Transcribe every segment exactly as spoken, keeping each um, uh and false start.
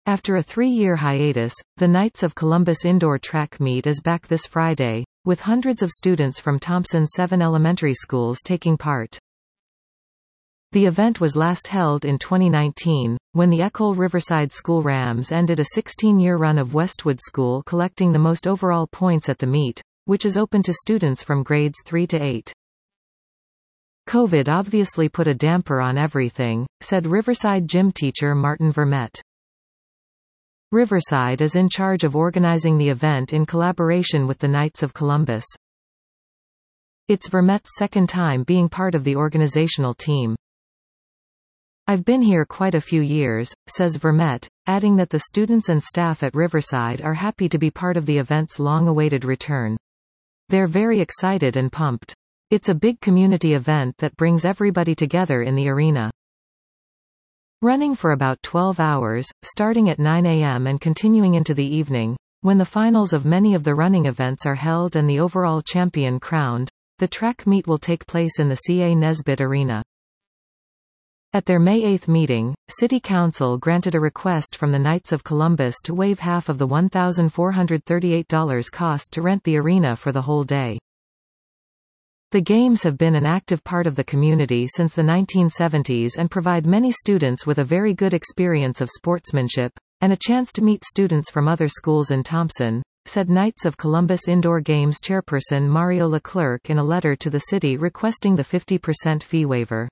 After a three-year hiatus, the Knights of Columbus Indoor Track Meet is back this Friday, with hundreds of students from Thompson's seven elementary schools taking part. The event was last held in twenty nineteen, when the Ecole Riverside School Rams ended a sixteen-year run of Westwood School collecting the most overall points at the meet, which is open to students from grades three to eight. COVID obviously put a damper on everything, said Riverside gym teacher Martin Vermette. Riverside is in charge of organizing the event in collaboration with the Knights of Columbus. It's Vermette's second time being part of the organizational team. I've been here quite a few years, says Vermette, adding that the students and staff at Riverside are happy to be part of the event's long-awaited return. They're very excited and pumped. It's a big community event that brings everybody together in the arena. Running for about twelve hours, starting at nine a m and continuing into the evening, when the finals of many of the running events are held and the overall champion crowned, the track meet will take place in the C A Nesbitt Arena. At their May eighth meeting, City Council granted a request from the Knights of Columbus to waive half of the one thousand four hundred thirty-eight dollars cost to rent the arena for the whole day. The games have been an active part of the community since the nineteen seventies and provide many students with a very good experience of sportsmanship, and a chance to meet students from other schools in Thompson, said Knights of Columbus Indoor Games chairperson Mario Leclerc in a letter to the city requesting the fifty percent fee waiver.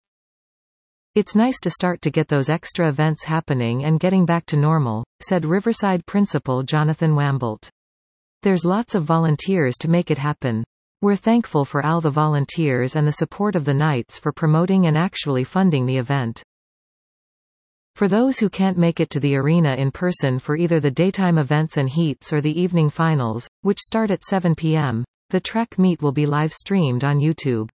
It's nice to start to get those extra events happening and getting back to normal, said Riverside principal Jonathan Wambolt. There's lots of volunteers to make it happen. We're thankful for all the volunteers and the support of the Knights for promoting and actually funding the event. For those who can't make it to the arena in person for either the daytime events and heats or the evening finals, which start at seven p m, the track meet will be live streamed on YouTube.